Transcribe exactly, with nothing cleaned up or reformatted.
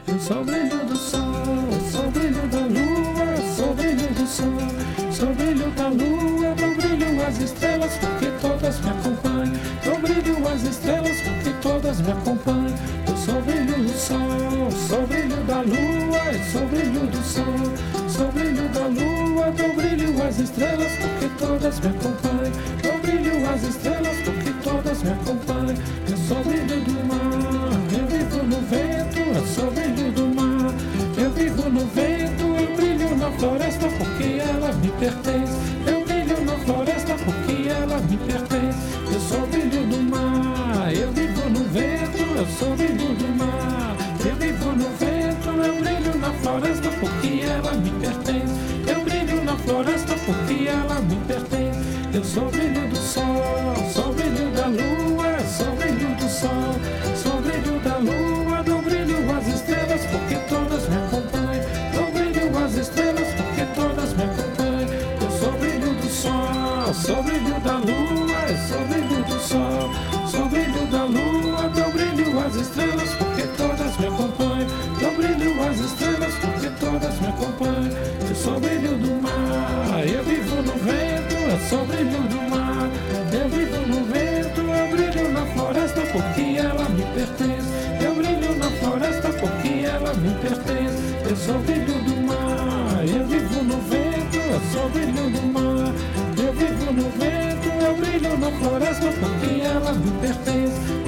Eu sou o brilho do sol, sou o brilho da lua, sou o brilho do sol, sou o brilho da lua, dou brilho às estrelas porque todas me acompanham. Dou brilho às estrelas porque todas me acompanham. Eu sou o brilho do sol, sou o brilho da lua, eu sou o brilho do sol, sou o brilho da lua, dou brilho às estrelas porque todas me acompanham. Dou brilho às estrelas porque todas me acompanham. Eu sou o brilho do mar, eu vivo no vento, eu sou o brilho do mar. Eu vivo no vento, eu brilho na floresta porque ela me pertence. Eu brilho na floresta porque ela me pertence. Eu sou o brilho do mar, eu vivo no vento, eu sou o brilho do mar. Eu vivo no vento, eu brilho na floresta porque ela me pertence. Eu brilho na floresta porque ela me pertence. Eu sou o brilho do sol, sou o brilho da lua, sou o brilho do sol, sou o brilho da lua, dou brilho às estrelas porque todas me acompanham. Dou brilho às estrelas porque todas me acompanham. Eu sou o brilho do sol, sou o brilho da lua, eu sou o brilho do sol, sou o brilho da lua, dou brilho às estrelas porque todas me acompanham. Dou brilho às estrelas porque todas me acompanham. Eu sou o brilho do mar, eu vivo no vento, eu sou o brilho do mar. Eu vivo no vento, eu brilho na floresta porque ela me pertence. Eu brilho na floresta porque ela me pertence. Eu sou o brilho do mar, eu vivo no vento, eu sou o brilho do mar. Eu vivo no vento, eu brilho na floresta porque ela me pertence.